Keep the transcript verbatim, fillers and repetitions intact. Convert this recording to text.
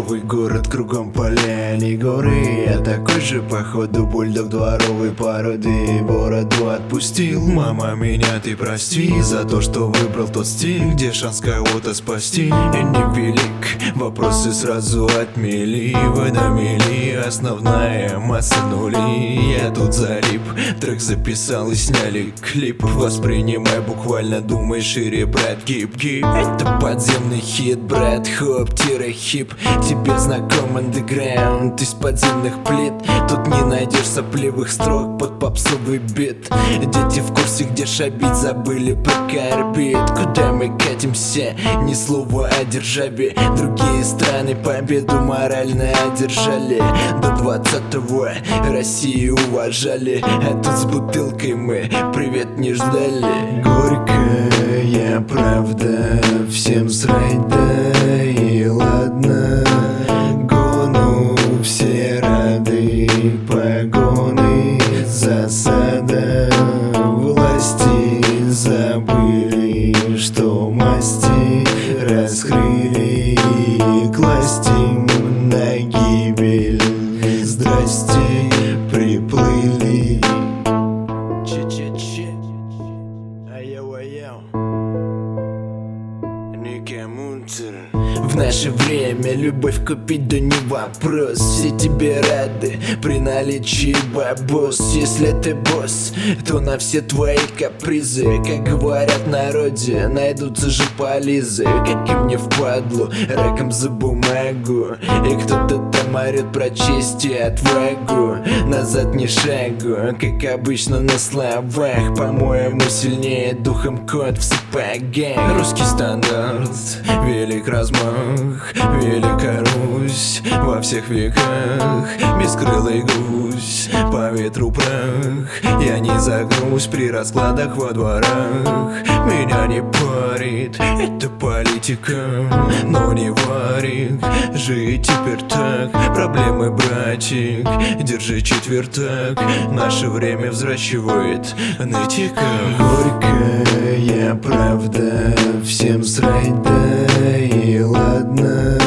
Новый город, кругом поля, не горы. Я такой же, походу, бульдог дворовой породы. Бороду отпустил, мама, меня ты прости за то, что выбрал тот стиль, где шанс кого-то спасти и невелик. Вопросы сразу отмели, вы намели, основная масса нулей. Я тут залип, трек записал и сняли клип. Воспринимай буквально, думай шире, брат, гиб-гиб. Это подземный хит, брат, хоп-хип. Тебе знаком андеграунд из подземных плит. Тут не найдешь сопливых строк под попсовый бит. Дети в курсе, где шабить, забыли про карбид. Куда мы катимся? Ни слова о державе. Другие страны победу морально одержали. До двадцатого Россию уважали, а тут с бутылкой мы привет не ждали. Горькая правда, всем срать, да и ладно. Гону все рады, погоны, засада. Власти забыли, что масти раскрыли, класть им на гибель. Здрасте, приплыли. Че-че-че. Ай-яу-ай-яу. Ника Мунтер. В наше время любовь купить, да не вопрос. Все тебе рады при наличии бабос. Если ты босс, то на все твои капризы, как говорят в народе, найдутся же полизы. Как и мне впадлу, раком за бумагу. И кто-то там орет про честь и отвагу. Назад ни шагу, как обычно на словах. По-моему, сильнее духом кот в сапогах. Русский стандарт, велик размах, велика Русь во всех веках. Бескрылый гусь, по ветру прах. Я не загнусь при раскладах во дворах. Меня не парит эта политика, но не варит жить теперь так. Проблемы, братик, держи четвертак. Наше время взращивает нытика. Горькая правда, всем срать, да и ладно.